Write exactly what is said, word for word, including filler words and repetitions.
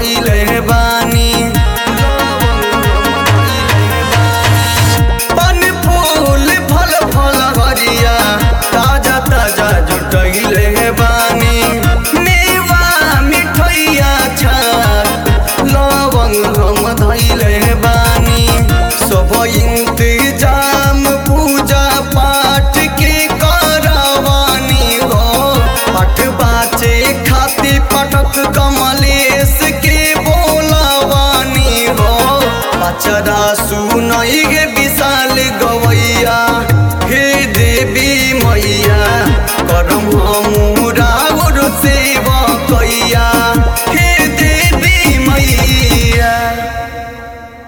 धइले बानी पन फूल फल फल हरिया ताजा ताजा जुटइले बानी मेवा मिठैया छाक लवंग हम धइले बानी सब इंतजाम पूजा पाठ के करवानी हो पाठ बाचे खातिर पटक कमलेश के बोलावानी हो बचरा सुनई गे विशाल गवैया हे देवी मैया करम हमू